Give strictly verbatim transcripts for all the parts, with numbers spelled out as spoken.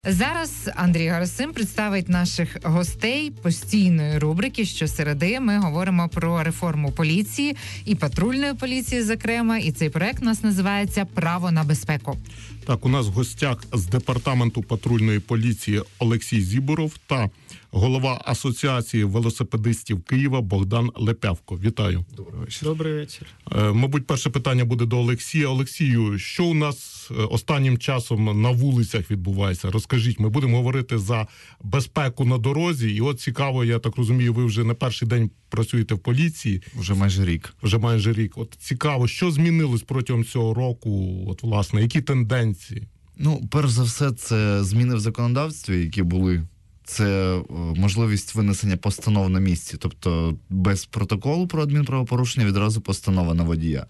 Зараз Андрій Гарасим представить наших гостей постійної рубрики «Щосереди». Ми говоримо про реформу поліції і патрульної поліції, зокрема. І цей проект у нас називається «Право на безпеку». Так, у нас в гостях з департаменту патрульної поліції Олексій Зіборов та голова Асоціації велосипедистів Києва Богдан Лепявко. Вітаю. Добрий вечір. Добрий вечір. Е, мабуть, перше питання буде до Олексія. Олексію, що у нас останнім часом на вулицях відбувається? Розкажіть, ми будемо говорити за безпеку на дорозі. І от цікаво, я так розумію, ви вже не перший день працюєте в поліції. Вже майже рік. Вже майже рік. От цікаво, що змінилось протягом цього року? От, власне, які тенденції? Ну, перш за все, це зміни в законодавстві, які були. Це можливість винесення постанов на місці. Тобто без протоколу про адмінправопорушення відразу постанова на водія.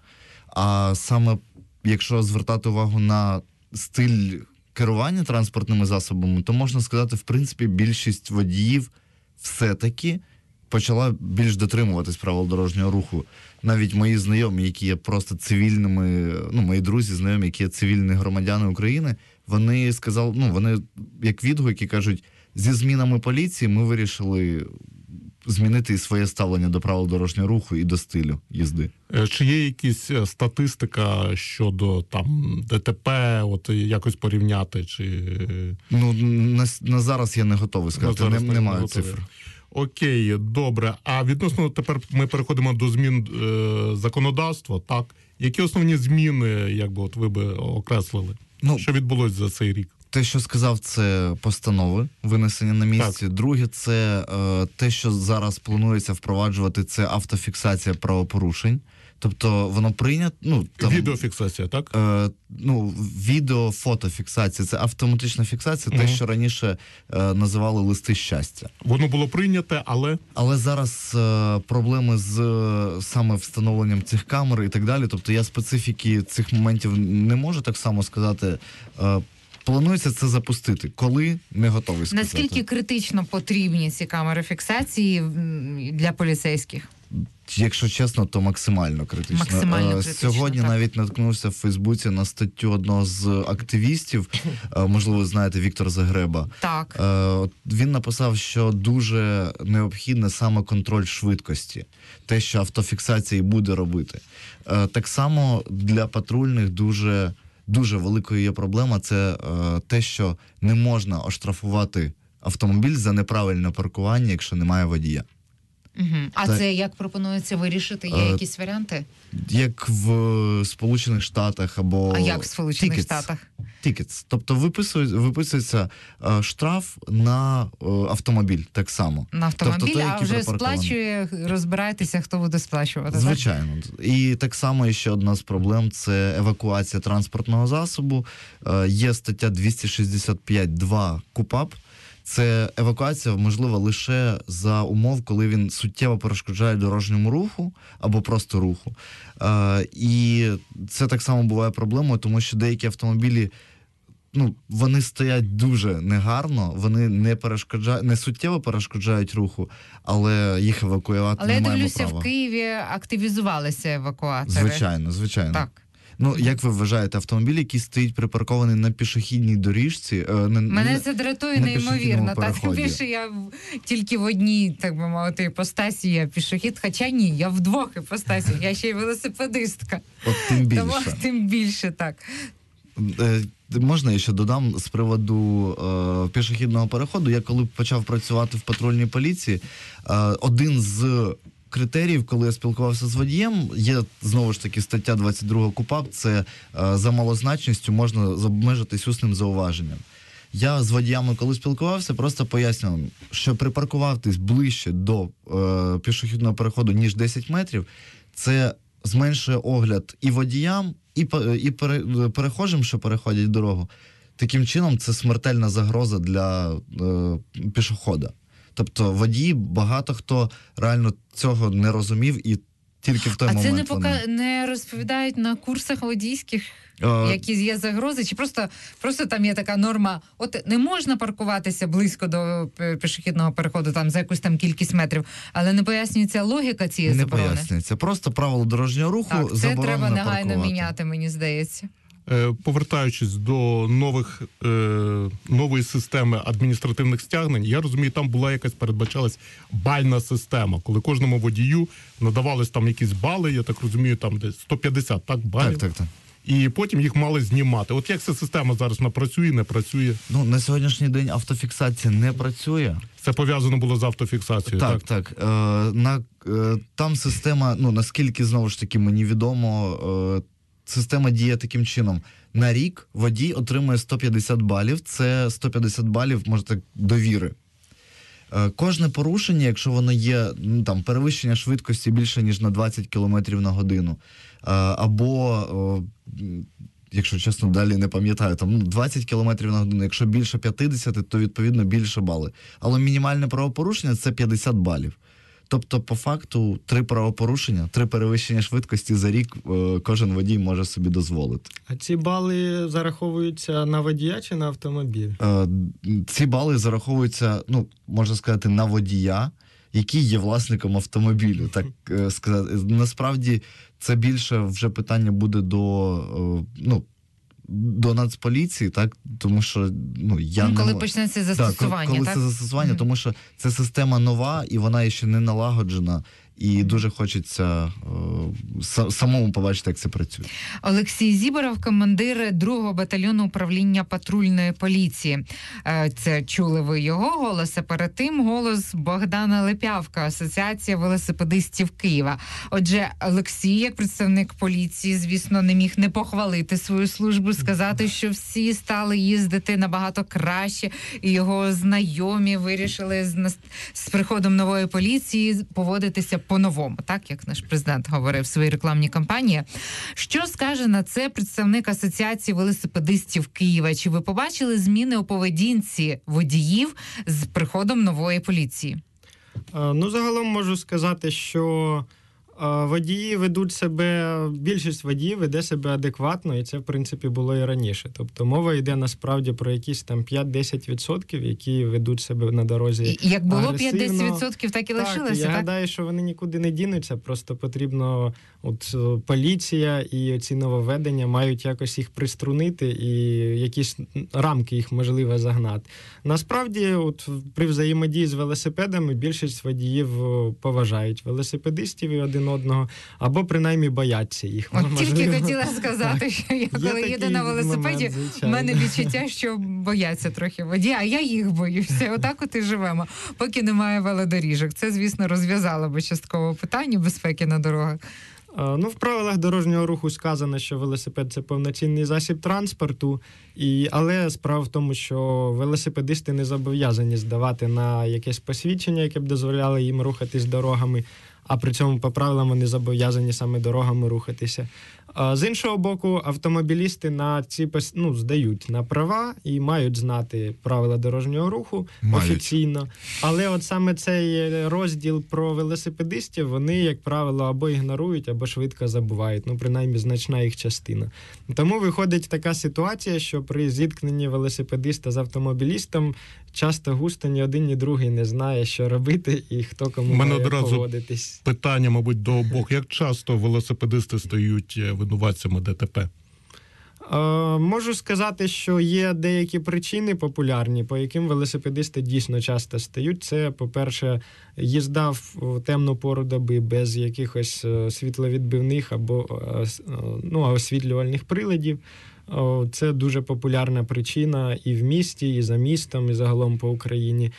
А саме, якщо звертати увагу на стиль керування транспортними засобами, то можна сказати, в принципі, більшість водіїв все-таки почала більш дотримуватись правил дорожнього руху. Навіть мої знайомі, які є просто цивільними, ну, мої друзі, знайомі, які є цивільні громадяни України, вони сказали, ну, вони як відгуки кажуть, зі змінами поліції ми вирішили змінити і своє ставлення до правил дорожнього руху і до стилю їзди. Чи є якась статистика щодо там ДТП, от якось порівняти? Чи... Ну, на, на зараз я не готовий сказати, не, не маю цифр. Окей, добре. А відносно тепер ми переходимо до змін е, законодавства, так? Які основні зміни, як би от ви би окреслили? Ну, що відбулося за цей рік? Те, що сказав, це постанови, винесення на місці. Так. Друге, це е, те, що зараз планується впроваджувати, це автофіксація правопорушень. Тобто воно прийнято... Ну, там, відеофіксація, так? Е, ну, відео-фотофіксація. Це автоматична фіксація, угу. Те, що раніше е, називали листи щастя. Воно було прийняте, але... Але зараз е, проблеми з е, саме встановленням цих камер і так далі. Тобто я специфіки цих моментів не можу так само сказати. Е, Планується це запустити. Коли? Не готовий сказати. Наскільки критично потрібні ці камери фіксації для поліцейських? Якщо чесно, то максимально критично. Максимально критично, Сьогодні так. навіть наткнувся в Фейсбуці на статтю одного з активістів, можливо, ви знаєте, Віктор Загреба. Так. Він написав, що дуже необхідне саме контроль швидкості. Те, що автофіксація буде робити. Так само для патрульних дуже... Дуже великою є проблема, це е, те, що не можна оштрафувати автомобіль за неправильне паркування, якщо немає водія. Угу. А Та, це як пропонується вирішити? Є е, якісь варіанти? Як в Сполучених Штатах або... А як в Сполучених Tickets. Штатах? Tickets. Тобто виписується, виписується е, штраф на е, автомобіль так само. На автомобіль, тобто, той, а вже сплачує, розбирайтеся, хто буде сплачувати. Звичайно. Так? І так само ще одна з проблем – це евакуація транспортного засобу. Е, є стаття двісті шістдесят п'ять два КУпАП. Це евакуація можлива лише за умов, коли він суттєво перешкоджає дорожньому руху або просто руху. Е, і це так само буває проблемою, тому що деякі автомобілі, ну, вони стоять дуже негарно, вони не перешкоджають, не суттєво перешкоджають руху, але їх евакуювати але не маємо права. Але я дивлюся, в Києві активізувалися евакуатори. Звичайно, звичайно. Так. Ну, як ви вважаєте, автомобіль, який стоїть припаркований на пішохідній доріжці... Е, не, Мене не, це дратує неймовірно. Та тим більше я в, тільки в одній, так би мовити, іпостасі я пішохід, хоча ні, я в двох іпостасях, я ще й велосипедистка. От тим більше. Тому тим більше, так. Е, можна я ще додам з приводу е, пішохідного переходу. Я коли почав працювати в патрульній поліції, е, один з критеріїв, коли я спілкувався з водієм, є, знову ж таки, стаття двадцять два КУпАП, це е, за малозначністю можна обмежитись усним зауваженням. Я з водіями, коли спілкувався, просто пояснював, що припаркуватись ближче до е, пішохідного переходу, ніж десять метрів, це зменшує огляд і водіям, і, і пере, перехожим, що переходять дорогу. Таким чином, це смертельна загроза для е, пішохода. Тобто водії, багато хто реально цього не розумів і тільки в той а момент... А це не, пока... вони... не розповідають на курсах водійських, а... які є загрози? Чи просто, просто там є така норма, от не можна паркуватися близько до пішохідного переходу там за якусь там кількість метрів, але не пояснюється логіка цієї не заборони? Не пояснюється. Просто правило дорожнього руху так, це заборонено треба негайно паркувати. міняти, мені здається. повертаючись до нових, нової системи адміністративних стягнень, я розумію, там була якась, передбачалась бальна система, коли кожному водію надавались там якісь бали, я так розумію, там десь сто п'ятдесят, так, балів? Так, так, так. І потім їх мали знімати. От як ця система зараз вона працює, не працює? Ну, на сьогоднішній день автофіксація не працює. Це пов'язано було з автофіксацією, так? Так, так. Е, на, е, там система, ну, наскільки, знову ж таки, мені відомо, е, система діє таким чином. На рік водій отримує сто п'ятдесят балів. Це сто п'ятдесят балів, може так, довіри. Е, кожне порушення, якщо воно є, ну, там, перевищення швидкості більше, ніж на двадцять кілометрів на годину, е, або... Е, якщо чесно, далі не пам'ятаю, там, ну, двадцять кілометрів на годину, якщо більше п'ятдесят, то, відповідно, більше бали. Але мінімальне правопорушення – це п'ятдесят балів. Тобто, по факту, три правопорушення, три перевищення швидкості за рік е, кожен водій може собі дозволити. А ці бали зараховуються на водія чи на автомобіль? Е, ці бали зараховуються, ну, можна сказати, на водія, який є власником автомобілю. Так е, сказати. Насправді, це більше вже питання буде до, е, ну, до Нацполіції, так, тому що, ну, я ну, не... коли почнеться застосування, так? Коли так? це застосування, Mm-hmm. тому що це система нова, і вона ще не налагоджена, і дуже хочеться е, самому побачити, як це працює. Олексій Зіборов, командир другого батальйону управління патрульної поліції. Е, це чули ви його голос, а перед тим голос Богдана Лепявка, Асоціація велосипедистів Києва. Отже, Олексій, як представник поліції, звісно, не міг не похвалити свою службу, сказати, що всі стали їздити набагато краще, і його знайомі вирішили з, з приходом нової поліції поводитися по-новому, так, як наш президент говорив в своїй рекламній кампанії. Що скаже на це представник Асоціації велосипедистів Києва? Чи ви побачили зміни у поведінці водіїв з приходом нової поліції? Ну, загалом можу сказати, що водії ведуть себе, більшість водіїв веде себе адекватно, і це, в принципі, було і раніше. Тобто мова йде насправді про якісь там п'ять-десять відсотків, які ведуть себе на дорозі і, як було агресивно. п'ять-десять відсотків, так і лишилося, так? Я так? гадаю, що вони нікуди не дінуться, просто потрібно, от поліція і ці нововведення мають якось їх приструнити і якісь рамки їх можливо загнати. Насправді, от при взаємодії з велосипедами більшість водіїв поважають велосипедистів і один одного, або принаймні бояться їх. От можливо. Тільки хотіла сказати, що я коли їду на велосипеді, в мене відчуття, що бояться трохи водії, а я їх боюся. Отак от і живемо, поки немає велодоріжок. Це, звісно, розв'язало би частково питання безпеки на дорогах. Ну, в правилах дорожнього руху сказано, що велосипед – це повноцінний засіб транспорту, і, але справа в тому, що велосипедисти не зобов'язані здавати на якесь посвідчення, яке б дозволяло їм рухатись дорогами, а при цьому по правилам вони зобов'язані саме дорогами рухатися. А з іншого боку, автомобілісти на ці ну, здають на права і мають знати правила дорожнього руху мають. Офіційно. Але от саме цей розділ про велосипедистів, вони, як правило, або ігнорують, або швидко забувають. Ну, принаймні, значна їх частина. Тому виходить така ситуація, що при зіткненні велосипедиста з автомобілістом часто густо ні один, ні другий не знає, що робити і хто кому має поводитись. Питання, мабуть, до обох. Як часто велосипедисти стають винуватцями ДТП? Е, можу сказати, що є деякі причини популярні, по яким велосипедисти дійсно часто стають. Це, по-перше, їзда в темну пору доби без якихось світловідбивних або ну, освітлювальних приладів. Це дуже популярна причина і в місті, і за містом, і загалом по Україні.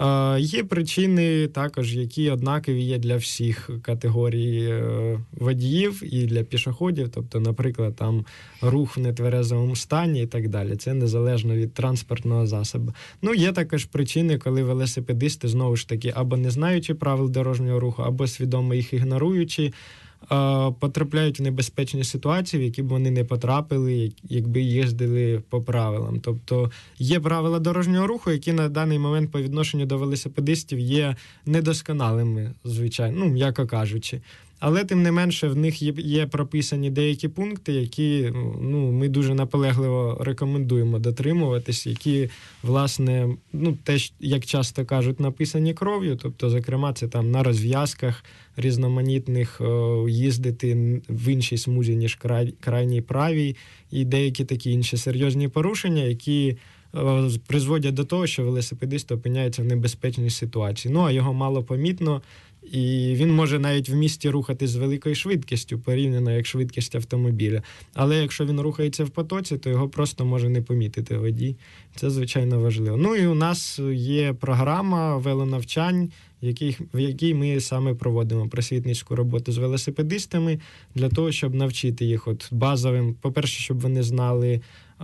Є причини також, які однакові є для всіх категорій водіїв і для пішоходів. Тобто, наприклад, там рух в нетверезому стані і так далі. Це незалежно від транспортного засобу. Ну, є також причини, коли велосипедисти, знову ж таки, або не знаючи правил дорожнього руху, або свідомо їх ігноруючи, потрапляють в небезпечні ситуації, в які б вони не потрапили, якби їздили по правилам. Тобто є правила дорожнього руху, які на даний момент по відношенню до велосипедистів є недосконалими, звичайно, ну, м'яко кажучи. Але, тим не менше, в них є, є прописані деякі пункти, які ну, ми дуже наполегливо рекомендуємо дотримуватись, які, власне, ну, теж, як часто кажуть, написані кров'ю, тобто, зокрема, це там на розв'язках різноманітних о, їздити в іншій смузі, ніж край, крайній правій, і деякі такі інші серйозні порушення, які о, призводять до того, що велосипедист опиняється в небезпечній ситуації. Ну, а його мало помітно, і він може навіть в місті рухатись з великою швидкістю, порівняно як швидкість автомобіля. Але якщо він рухається в потоці, то його просто може не помітити водій. Це, звичайно, важливо. Ну і у нас є програма велонавчань, яких, в якій ми саме проводимо просвітницьку роботу з велосипедистами для того, щоб навчити їх от базовим, по-перше, щоб вони знали,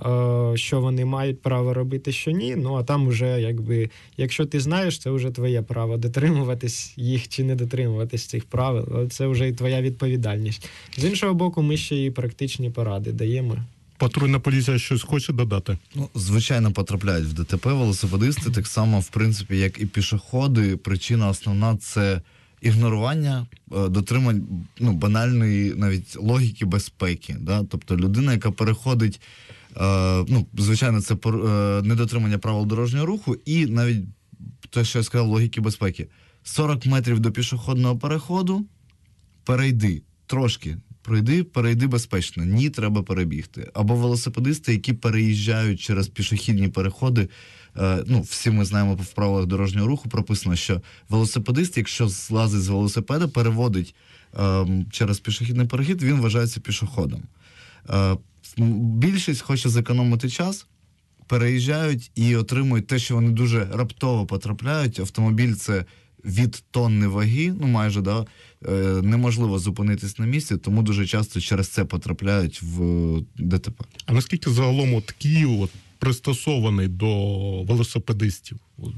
що вони мають право робити, що ні. Ну, а там уже, якби, якщо ти знаєш, це вже твоє право дотримуватись їх чи не дотримуватись цих правил. Але це вже і твоя відповідальність. З іншого боку, ми ще і практичні поради даємо. Патрульна поліція щось хоче додати? Ну, звичайно, потрапляють в ДТП велосипедисти, так само, в принципі, як і пішоходи. Причина основна – це ігнорування, дотримань, ну, банальної навіть логіки безпеки. Да? Тобто людина, яка переходить, е, ну, звичайно, це е, недотримання правил дорожнього руху і навіть те, що я сказав, логіки безпеки. сорок метрів до пішохідного переходу, перейди, трошки пройди, перейди безпечно. Ні, треба перебігти. Або велосипедисти, які переїжджають через пішохідні переходи. Е, ну, всі ми знаємо в правилах дорожнього руху прописано, що велосипедист, якщо злазить з велосипеда, переводить е, через пішохідний перехід, він вважається пішоходом. Е, більшість хоче зекономити час, переїжджають і отримують те, що вони дуже раптово потрапляють. Автомобіль – це від тонни ваги, ну майже, да, е, неможливо зупинитись на місці, тому дуже часто через це потрапляють в ДТП. А наскільки загалом от Київ от, пристосований до велосипедистів?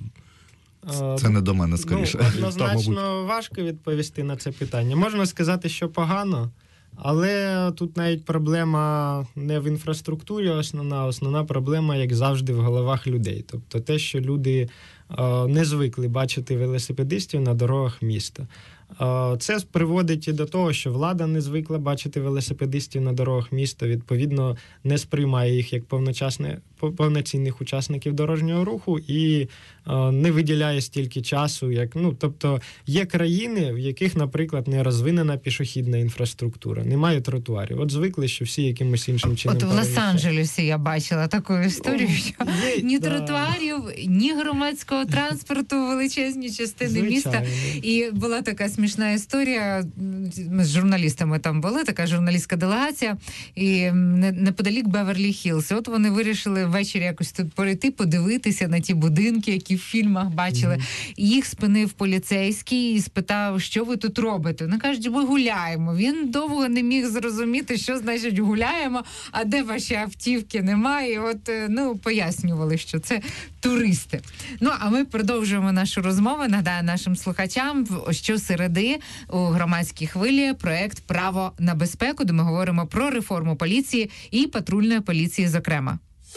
Це не до мене, скоріше. Ну, однозначно важко відповісти на це питання. Можна сказати, що погано, але тут навіть проблема не в інфраструктурі основна, основна проблема, як завжди, в головах людей. Тобто те, що люди е, не звикли бачити велосипедистів на дорогах міста. Е, це приводить і до того, що влада не звикла бачити велосипедистів на дорогах міста, відповідно, не сприймає їх як повноцінних учасників дорожнього руху і е, не виділяє стільки часу, як, ну, тобто є країни, в яких, наприклад, не розвинена пішохідна інфраструктура, немає тротуарів. От звикли, що всі якимось іншим чином От в Лос-Анджелесі я бачила таку історію, О, що є, ні да. тротуарів, ні громадського транспорту в величезні частини Звичайно. міста. І була така смішна історія, ми з журналістами там були, така журналістська делегація, і неподалік Беверлі-Хіллз. От вони вирішили ввечері якось тут перейти, подивитися на ті будинки, які в фільмах бачили. Mm-hmm. І їх спинив поліцейський і спитав, що ви тут робите? Вони кажуть, ми гуляємо. Він довго не міг зрозуміти, що значить гуляємо, а де ваші автівки немає. І от, ну, пояснювали, що це туристи. Ну, а ми продовжуємо нашу розмову. Нагадаю нашим слухачам, що середи у громадській хвилі проект «Право на безпеку», де ми говоримо про реформу поліції і патрульної поліції, зокрема.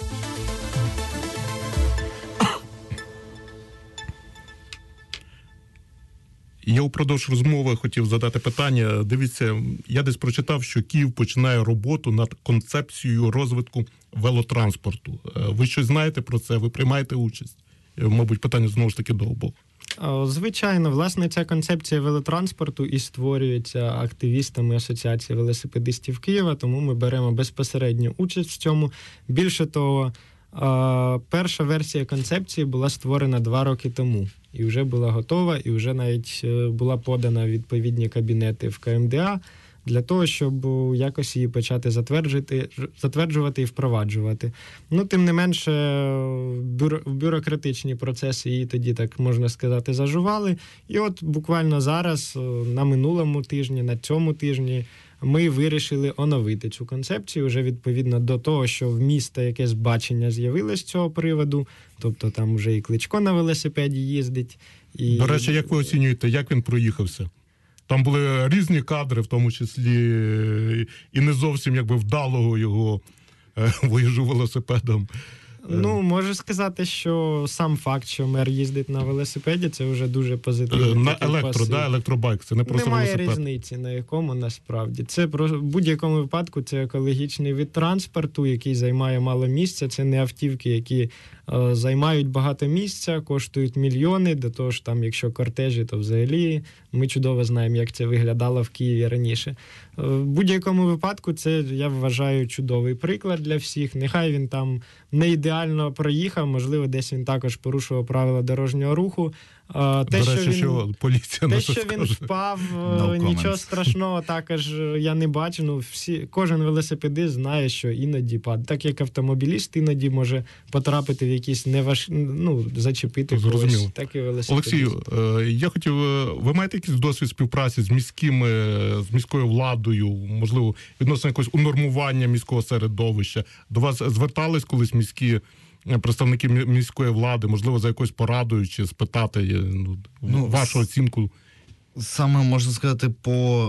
Я упродовж розмови хотів задати питання. Дивіться, я десь прочитав, що Київ починає роботу над концепцією розвитку велотранспорту. Ви щось знаєте про це? Ви приймаєте участь? Мабуть, питання знову ж таки до обох. Звичайно, власне, ця концепція велотранспорту і створюється активістами Асоціації велосипедистів Києва, тому ми беремо безпосередню участь в цьому. Більше того, перша версія концепції була створена два роки тому. І вже була готова, і вже навіть була подана в відповідні кабінети в КМДА для того, щоб якось її почати затверджувати, затверджувати і впроваджувати. Ну, тим не менше, бюро, бюрократичні процеси її тоді, так можна сказати, зажували. І от буквально зараз, на минулому тижні, на цьому тижні, ми вирішили оновити цю концепцію вже відповідно до того, що в міста якесь бачення з'явилось з цього приводу, тобто там вже і Кличко на велосипеді їздить. І... До речі, як ви оцінюєте, як він проїхався? Там були різні кадри, в тому числі і не зовсім якби вдалого його е, виїжджу велосипедом. Ну, можу сказати, що сам факт, що мер їздить на велосипеді, це вже дуже позитивно. На електро, да, електробайк, це не просто Немає велосипед. різниці, на якому насправді. Це про в будь-якому випадку це екологічний вид транспорту, який займає мало місця. Це не автівки, які е, займають багато місця, коштують мільйони. До того ж, там, якщо кортежі, то взагалі ми чудово знаємо, як це виглядало в Києві раніше. Е, в будь-якому випадку це, я вважаю, чудовий приклад для всіх. Нехай він там не ідеально проїхав, можливо, десь він також порушував правила дорожнього руху. Те, До речі, що він, що поліція те, на що це він скаже. впав, No нічого comments. страшного також я не бачу. Ну, всі, кожен велосипедист знає, що іноді падає. Так як автомобіліст іноді може потрапити в якісь неваж... ну, зачепити Зрозуміло. когось, так і велосипедист. Олексію, е, я хотів, е, ви маєте якийсь досвід співпраці з міськими, з міською владою, можливо, відносно якогось унормування міського середовища? До вас звертались колись міські представники мі- міської влади, можливо, за якоюсь порадою чи спитати е, ну, Ну, вашу оцінку? Саме можна сказати, по,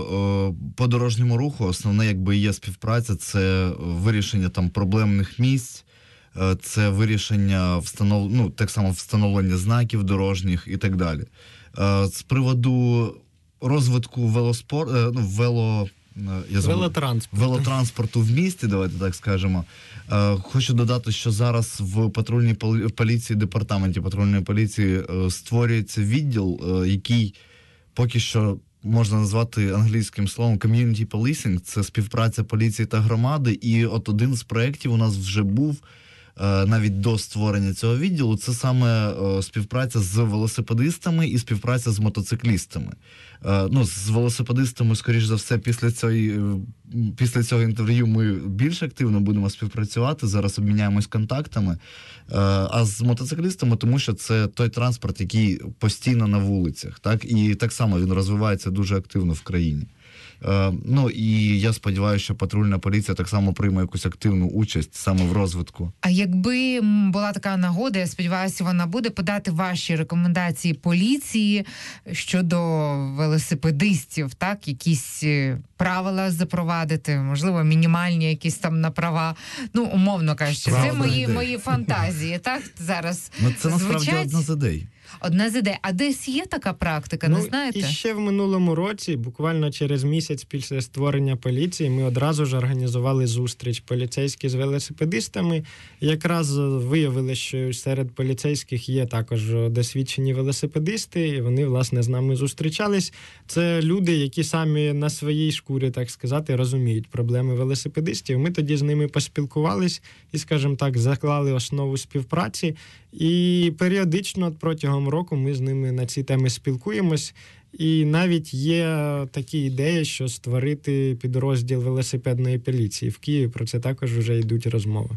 е, по дорожньому руху основне, якби є співпраця, це вирішення там проблемних місць, е, це вирішення встанов... ну, так само встановлення знаків дорожніх і так далі. Е, з приводу розвитку велоспор... е, ну, вело... е, я забув. Велотранспорт. велотранспорту в місті, давайте так скажемо. Е, Хочу додати, що зараз в патрульній полі- поліції, департаменті патрульної поліції е, створюється відділ, е, який поки що можна назвати англійським словом community policing. Це співпраця поліції та громади. І от один з проєктів у нас вже був е, навіть до створення цього відділу. Це саме е, співпраця з велосипедистами і співпраця з мотоциклістами. Е, Ну, з велосипедистами, скоріш за все, після цієї, е, після цього інтерв'ю ми більш активно будемо співпрацювати. Зараз обміняємось контактами. Е, А з мотоциклістами, тому що це той транспорт, який постійно на вулицях, так? І так само він розвивається дуже активно в країні. Е, Ну і я сподіваюся, що патрульна поліція так само прийме якусь активну участь саме в розвитку. А якби м, була така нагода, я сподіваюся, вона буде подати ваші рекомендації поліції щодо велосипедистів, так, якісь е, правила запровадити, можливо, мінімальні якісь там на права. Ну, умовно кажучи, це Правда, мої, ідея. мої фантазії, так, зараз Ну це насправді звучать. одна з ідей. Одна з ідей. А десь є така практика, Ну, не знаєте? І ще в минулому році, буквально через місяць після створення поліції, ми одразу ж організували зустріч поліцейські з велосипедистами. Якраз виявили, що серед поліцейських є також досвідчені велосипедисти, і вони, власне, з нами зустрічались. Це люди, які самі на своїй шкурі, так сказати, розуміють проблеми велосипедистів. Ми тоді з ними поспілкувались і, скажімо так, заклали основу співпраці. І періодично протягом року ми з ними на ці теми спілкуємось. І навіть є такі ідеї, що створити підрозділ велосипедної поліції в Києві. Про це також вже йдуть розмови.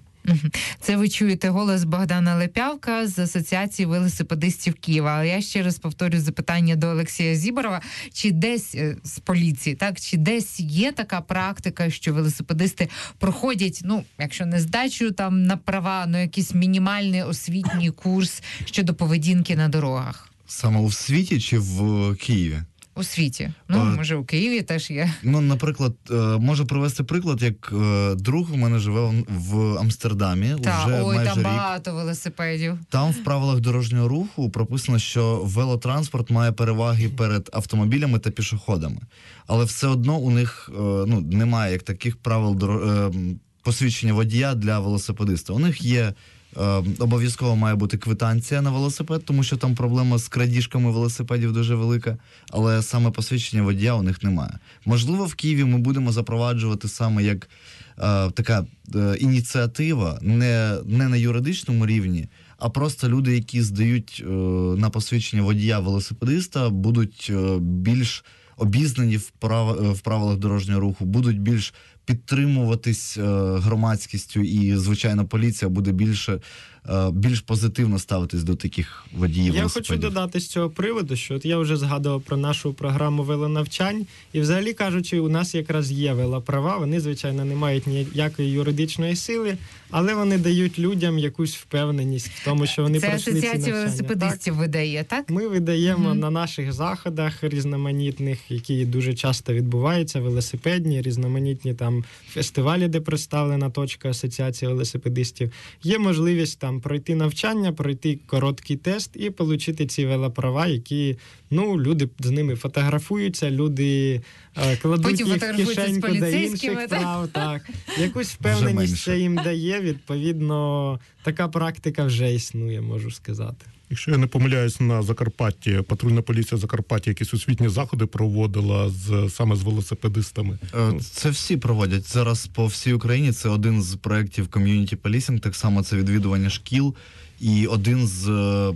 Це ви чуєте голос Богдана Лепявка з Асоціації велосипедистів Києва. Але я ще раз повторю запитання до Олексія Зіборова. Чи десь е, з поліції, так, чи десь є така практика, що велосипедисти проходять, ну, якщо не здачу там на права, ну, якийсь мінімальний освітній курс щодо поведінки на дорогах? Саме у світі чи в Києві? У світі. Ну, А, може, у Києві теж є. Ну, наприклад, е, можу привести приклад, як е, друг у мене живе в- в Амстердамі Та, вже ой, майже там рік. багато велосипедів. Там в правилах дорожнього руху прописано, що велотранспорт має переваги перед автомобілями та пішоходами. Але все одно у них е, ну, немає як таких правил доро- е, посвідчення водія для велосипедиста. У них є е, обов'язково має бути квитанція на велосипед, тому що там проблема з крадіжками велосипедів дуже велика, але саме посвідчення водія у них немає. Можливо, в Києві ми будемо запроваджувати саме як е, така е, ініціатива, не, не на юридичному рівні, а просто люди, які здають е, на посвідчення водія велосипедиста, будуть е, більш обізнані в, прав... в правилах дорожнього руху, будуть більш підтримуватись е, громадськістю, і, звичайно, поліція буде більше, е, більш позитивно ставитись до таких водіїв Я велосипедів. хочу додати з цього приводу, що от я вже згадував про нашу програму велонавчань, і взагалі кажучи, у нас якраз є велоправа, вони, звичайно, не мають ніякої юридичної сили, але вони дають людям якусь впевненість в тому, що вони Це пройшли ці Асоціація навчання. велосипедистів видає, так? Ми видаємо Мгм. на наших заходах різноманітних, які дуже часто відбуваються, велосипедні, різноманітні там там фестивалі, де представлена точка Асоціації велосипедистів, є можливість там пройти навчання, пройти короткий тест і отримати ці велопрова, які, ну, люди з ними фотографуються, люди е, кладуть Потім їх в кишеньку до інших прав. Так. Якусь впевненість це їм дає, відповідно, така практика вже існує, можу сказати. Якщо я не помиляюсь, на Закарпатті, патрульна поліція Закарпаття якісь освітні заходи проводила з, саме з велосипедистами. Це всі проводять. Зараз по всій Україні це один з проєктів Community Policing, так само це відвідування шкіл. І один з е,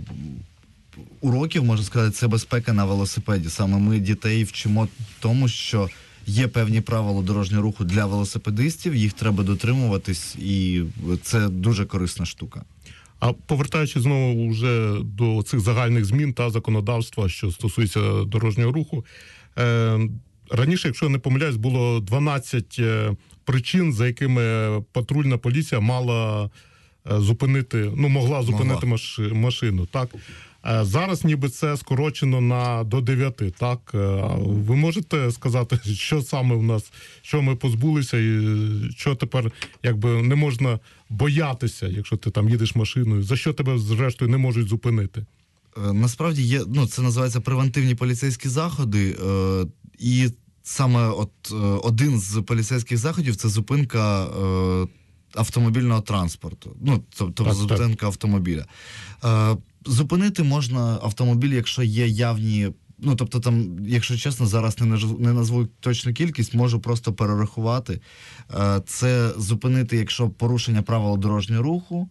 уроків, можна сказати, це безпека на велосипеді. Саме ми дітей вчимо тому, що є певні правила дорожнього руху для велосипедистів, їх треба дотримуватись, і це дуже корисна штука. А повертаючись знову вже до цих загальних змін та законодавства, що стосується дорожнього руху, е, раніше, якщо я не помиляюсь, було дванадцять причин, за якими патрульна поліція мала зупинити, ну, могла зупинити маш, машину, так? Зараз ніби це скорочено на до дев'яти, так? Ви можете сказати, що саме в нас, що ми позбулися і що тепер якби не можна боятися, якщо ти там їдеш машиною, за що тебе зрештою не можуть зупинити? Насправді є, ну, це називається превентивні поліцейські заходи, е, і саме от е, один з поліцейських заходів – це зупинка е, автомобільного транспорту, ну, тобто так, зупинка так. автомобіля. Е, Зупинити можна автомобіль, якщо є явні, ну, тобто там, якщо чесно, зараз не, не назву точну кількість, можу просто перерахувати. Це зупинити, якщо порушення правил дорожнього руху,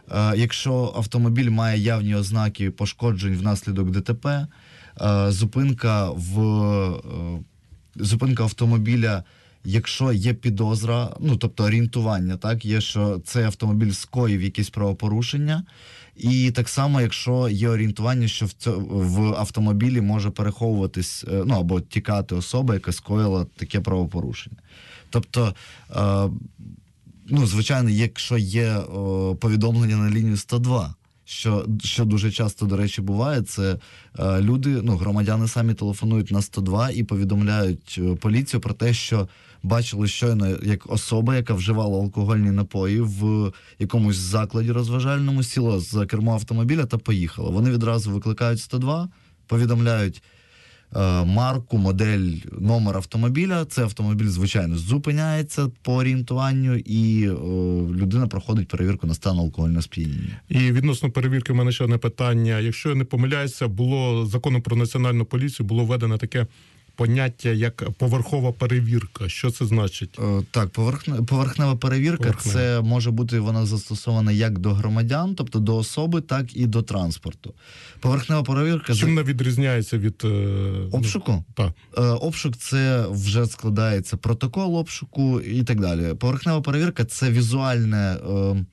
якщо автомобіль має явні ознаки пошкоджень внаслідок ДТП, зупинка, в, зупинка автомобіля, якщо є підозра, ну, тобто орієнтування, так, є, що цей автомобіль скоїв якісь правопорушення, і так само, якщо є орієнтування, що в, цьо, в автомобілі може переховуватись, ну, або тікати особа, яка скоїла таке правопорушення. Тобто, е, ну, звичайно, якщо є е, повідомлення на лінію сто два, що, що дуже часто, до речі, буває, це е, люди, ну, громадяни самі телефонують на сто два і повідомляють поліцію про те, що бачили щойно, як особа, яка вживала алкогольні напої в якомусь закладі розважальному, сіла за кермо автомобіля та поїхала. Вони відразу викликають сто два, повідомляють е, марку, модель, номер автомобіля. Цей автомобіль, звичайно, зупиняється по орієнтуванню, і е, людина проходить перевірку на стан алкогольного сп'яніння. І відносно перевірки в мене ще одне питання. Якщо я не помиляюся, було законом про національну поліцію було введено таке поняття як поверхова перевірка. Що це значить? О, так, поверхне, поверхнева перевірка, поверхнева. Це може бути, вона застосована як до громадян, тобто до особи, так і до транспорту. Поверхнева перевірка... Чим вона відрізняється від... Е, обшуку? Ну, так. Е, обшук – це вже складається протокол обшуку і так далі. Поверхнева перевірка – це візуальне... Е,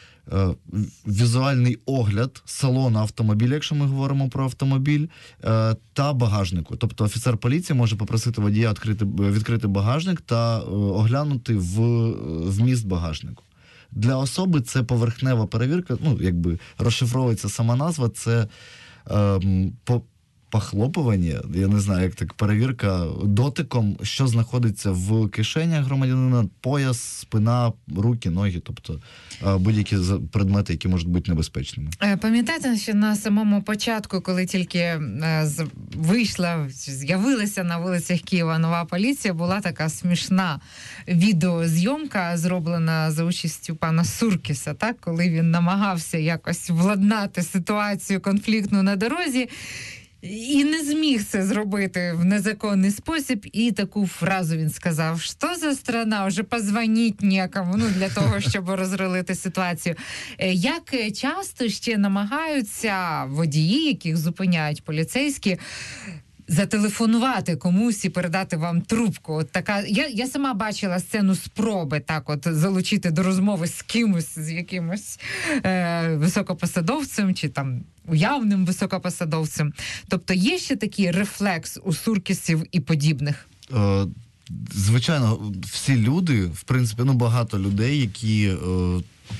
візуальний огляд салону автомобіля, якщо ми говоримо про автомобіль, та багажнику. Тобто офіцер поліції може попросити водія відкрити, відкрити багажник та оглянути в вміст багажнику. Для особи це поверхнева перевірка, ну, якби розшифровується сама назва, це е, по похлопування, я не знаю, як так, перевірка дотиком, що знаходиться в кишенях громадянина, пояс, спина, руки, ноги, тобто будь-які предмети, які можуть бути небезпечними. Пам'ятаєте, що на самому початку, коли тільки вийшла, з'явилася на вулицях Києва нова поліція, була така смішна відеозйомка, зроблена за участю пана Суркіса, так, коли він намагався якось владнати ситуацію конфліктну на дорозі, і не зміг це зробити в незаконний спосіб, і таку фразу він сказав: «Що за страна, вже позвоніть некому», ну, для того, щоб розрулити ситуацію. Як часто ще намагаються водії, яких зупиняють поліцейські, зателефонувати комусь і передати вам трубку? От така, я, я сама бачила сцену спроби так от залучити до розмови з кимось, з якимось е, високопосадовцем чи там уявним високопосадовцем. Тобто є ще такий рефлекс у Суркісів і подібних? Е, звичайно, всі люди, в принципі, ну багато людей, які е,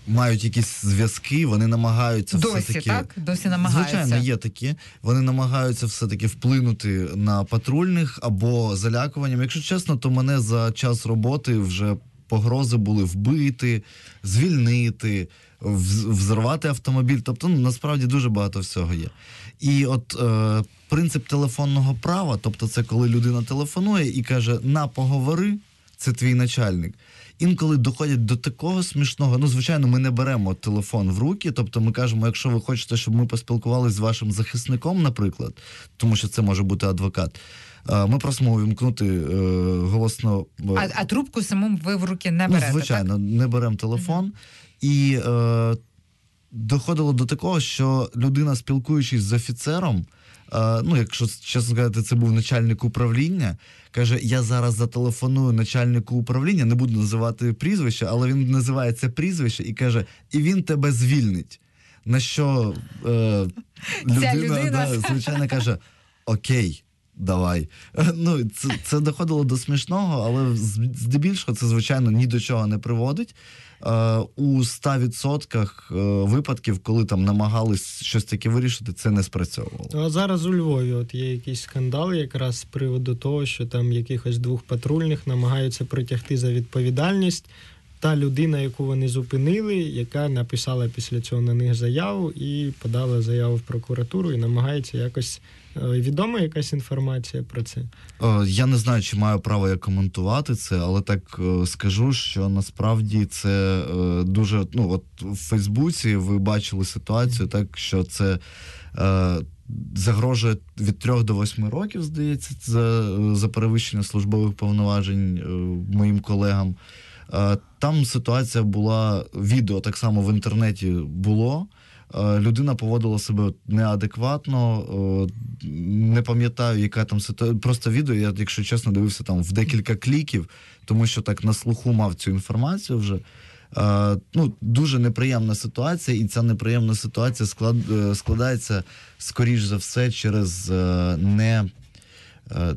мають якісь зв'язки, вони намагаються Досі, все-таки... так? Досі намагаються. Звичайно, є такі. Вони намагаються все-таки вплинути на патрульних або залякуванням. Якщо чесно, то мене за час роботи вже погрози були вбити, звільнити, вз- взорвати автомобіль. Тобто, ну, насправді дуже багато всього є. І от е, принцип телефонного права, тобто це коли людина телефонує і каже «на, поговори», це твій начальник. Інколи доходять до такого смішного, ну, звичайно, ми не беремо телефон в руки, тобто ми кажемо, якщо ви хочете, щоб ми поспілкувалися з вашим захисником, наприклад, тому що це може бути адвокат, е, ми просимо увімкнути е, голосно... е, А, а трубку саму ви в руки не Ну, берете, звичайно, так? не беремо телефон. І е, доходило до такого, що людина, спілкуючись з офіцером, е, ну, якщо, чесно сказати, це був начальник управління, каже, я зараз зателефоную начальнику управління, не буду називати прізвище, але він називає це прізвище і каже, і він тебе звільнить. На що е, людина, людина. Да, звичайно, каже, окей, давай. Ну, це, це доходило до смішного, але з- здебільшого це, звичайно, ні до чого не приводить. Е, у ста відсотках е, випадків, коли там намагались щось таке вирішити, це не спрацьовувало. А зараз у Львові от є якийсь скандал якраз з приводу того, що там якихось двох патрульних намагаються притягти за відповідальність. Та людина, яку вони зупинили, яка написала після цього на них заяву і подала заяву в прокуратуру і намагається якось... е, Відома якась інформація про це? Е, Я не знаю, чи маю право я коментувати це, але так е, скажу, що насправді це е, дуже, ну от в Фейсбуці ви бачили ситуацію, так що це е, загрожує від трьох до восьми років, здається, за, за перевищення службових повноважень е, моїм колегам. Е, Там ситуація була, відео так само в інтернеті було. Е, Людина поводила себе неадекватно, е, не пам'ятаю, яка там ситуація. Просто відео, я, якщо чесно, дивився там в декілька кліків, тому що так на слуху мав цю інформацію вже. Е, Ну, дуже неприємна ситуація, і ця неприємна ситуація склад, е, складається, скоріш за все, через е, не... е,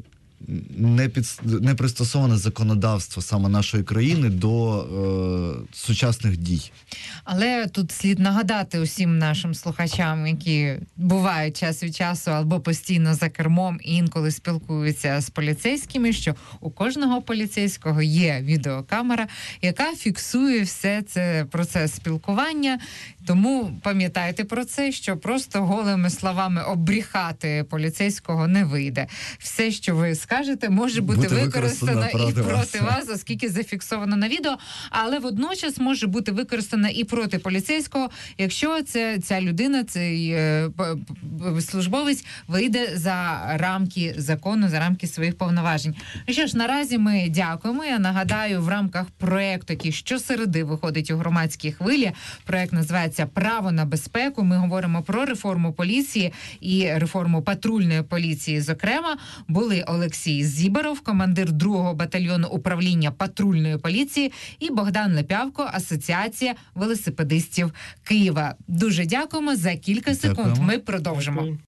Не, під, не пристосоване законодавство саме нашої країни до е, сучасних дій. Але тут слід нагадати усім нашим слухачам, які бувають час від часу або постійно за кермом і інколи спілкуються з поліцейськими, що у кожного поліцейського є відеокамера, яка фіксує все це процес спілкування. Тому пам'ятайте про це, що просто голими словами обріхати поліцейського не вийде. Все, що ви скажете, може бути, Бути використано використано і проти проти вас. вас, оскільки зафіксовано на відео, але водночас може бути використана і проти поліцейського, якщо це ця людина, цей е, п- п- службовець вийде за рамки закону, за рамки своїх повноважень. Ну що ж, наразі ми дякуємо. Я нагадаю, в рамках проєкту, який щосереди виходить у громадській хвилі, проєкт називається «Право на безпеку». Ми говоримо про реформу поліції і реформу патрульної поліції, зокрема, були Олексій Зібаров, командир другого батальйону управління патрульної поліції, і Богдан Лепявко, Асоціація велосипедистів Києва. Дуже дякуємо. За кілька секунд Дякуємо. ми продовжимо. Дякую.